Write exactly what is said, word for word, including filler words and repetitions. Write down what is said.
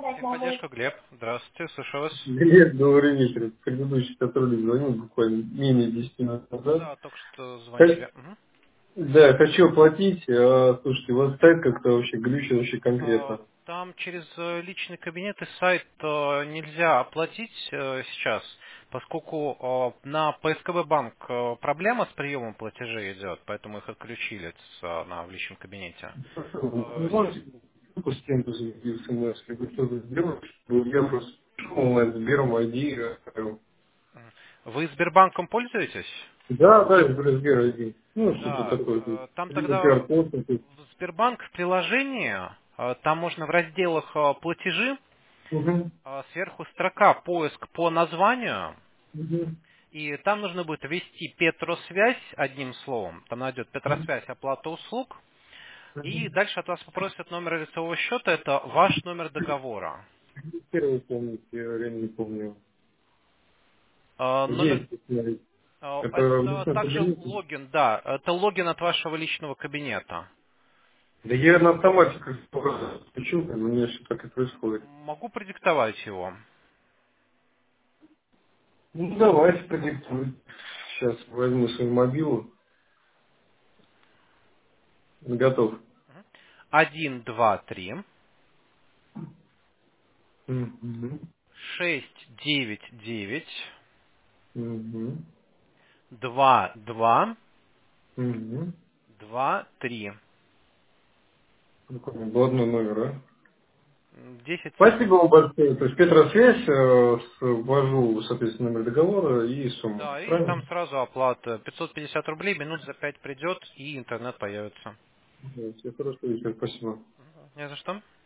Техподдержка, Глеб. Здравствуйте, слышу вас. Привет, добрый вечер. Предыдущий сотрудник звонил буквально менее десяти минут назад. Да, только что Х- звонили. Мгм. Да, хочу оплатить. А, слушайте, у вас сайт как-то вообще глючит вообще А, конкретно. Там через э, личный кабинет и сайт э, нельзя оплатить э, сейчас, поскольку э, на П С К Б банк э, проблема с приемом платежей идет, поэтому их отключили с, э, на, в личном кабинете. Вы Э, можете ссылку с кем-то в СМС, если вы что-то сделаете, чтобы я просто пришел онлайн, Сбером ай ди. э, Вы Сбербанком пользуетесь? Да, да, Сбер ай ди. Ну, что-то Да, такое. э, там Либо тогда Q R-код. в Сбербанк в приложении, э, там можно в разделах э, платежи, Угу. э, сверху строка поиск по названию, Угу. и там нужно будет ввести Петросвязь одним словом, там найдет Петросвязь оплата услуг, и дальше от вас попросят номер лицевого счета, это ваш номер договора. Первый помните, я реально не помню. Э, Номер, Есть, смотрите. э, Это в это личном также кабинете? логин, да, это логин от вашего личного кабинета. Да я на автомате как включил, у меня все так и происходит. Могу продиктовать его. Ну, давайте продиктуй. Сейчас возьму свою мобилу. Готов. Один, два, три. Угу. Шесть девять девять Угу. два два Угу. два три Блатной номер, а? десять Спасибо цифр. вам большое. То есть Петросвязь, э, с- ввожу, соответственно, номер договора и сумму. Да, и там Правильно? сразу оплата пятьсот пятьдесят рублей, минут за пять придет и интернет появится. Да, все хорошо, вечер, спасибо. Не за что.